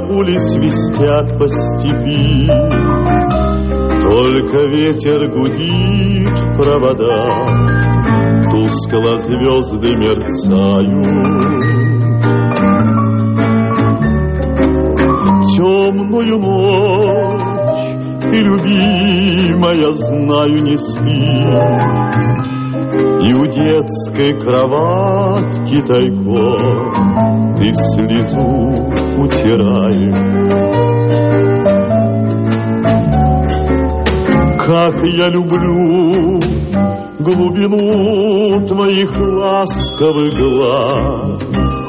пули свистят по степи, только ветер гудит в проводах, тускло звезды мерцают. В темную ночь ты, любимая, знаю, не спишь, и у детской кроватки тайком ты слезу утираешь. Как я люблю глубину твоих ласковых глаз,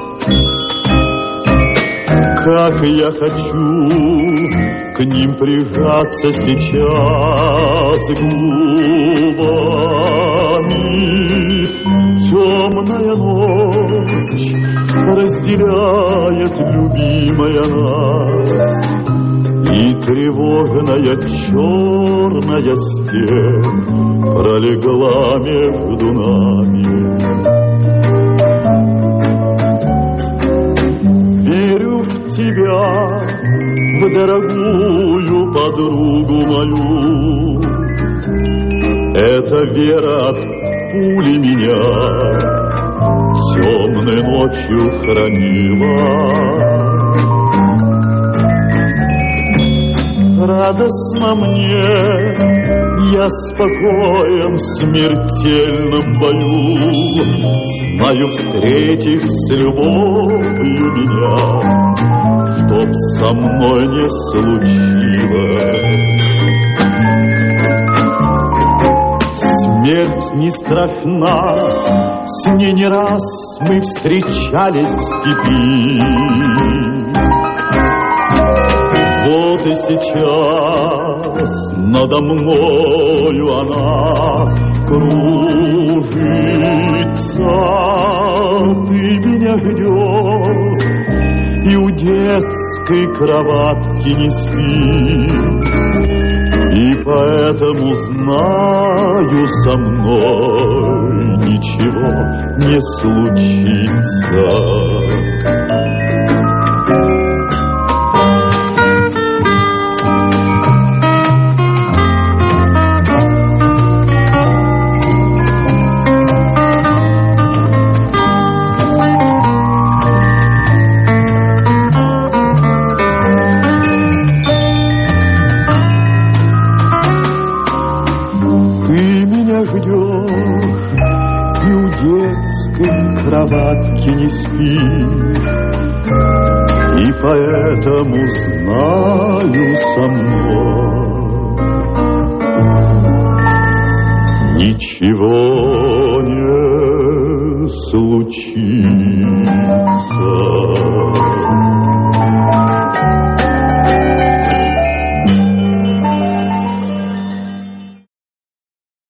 как я хочу к ним прижаться сейчас губами. Темная ночь разделяет, любимая, нас, и тревожная черная степь пролегла между нами. Верю в тебя, в дорогую подругу мою, эта вера от пули меня темной ночью хранила. Радостно мне, я спокоен в смертельном бою, знаю, встретишь с любовью меня, чтоб со мной не случилось. Смерть не страшна, с ней не раз мы встречались в степи. Вот и сейчас надо мною она кружится. Ты меня ждешь и у детской кроватки не спишь, и поэтому знаю, со мной ничего не случится. Кроватки не спишь, и поэтому знаю, со мной ничего не случится.